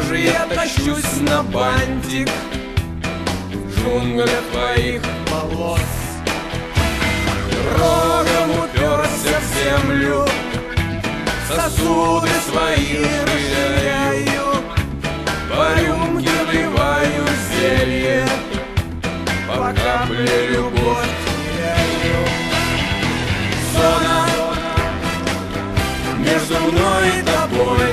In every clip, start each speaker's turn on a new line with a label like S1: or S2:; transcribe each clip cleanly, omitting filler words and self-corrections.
S1: же я тащусь на бантик в джунглях твоих волос. Рогом уперся в землю, сосуды свои расширяю, по рюмке вливаю зелье, по капле любовь теряю. Зона между мной и тобой,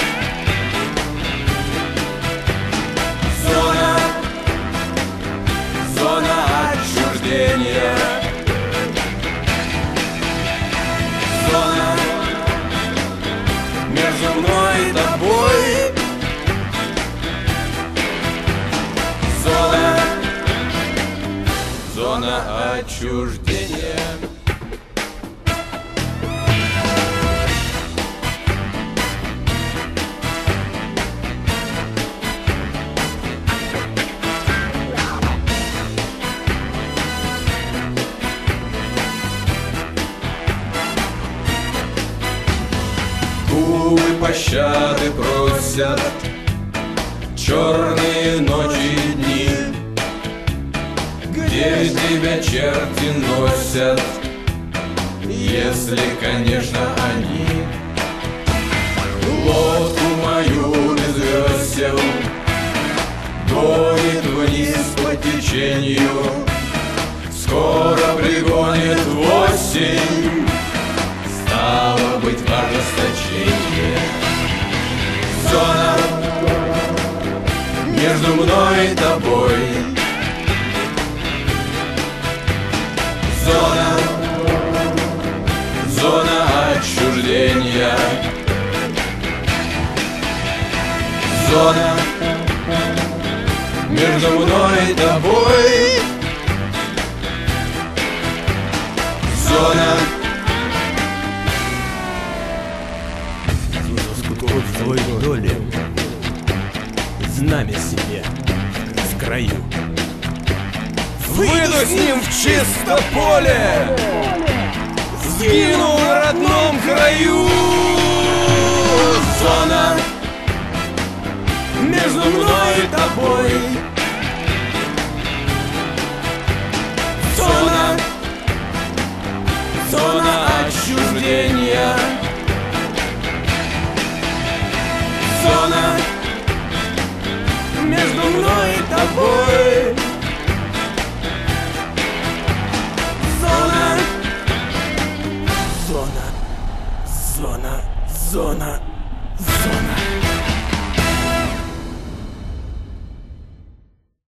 S1: зона, зона отчуждения, зона между мной и тобой, зона, зона отчуждения. Губы пощады просят, черные ночи и дни, где тебя черти носят, если, конечно, они лодку мою без весел гонит вниз по течению, скоро пригонит в осень, стало быть, в ожесточение. Зона между мной и тобой, зона, зона отчуждения, зона между мной и тобой, зона.
S2: В твоей доле знамя себе в краю.
S1: Выйду с ним в чисто поле, сгину в родном краю. Зона между мной и тобой, зона, зона отчуждения, зона между мной и тобой, зона, зона, зона, зона.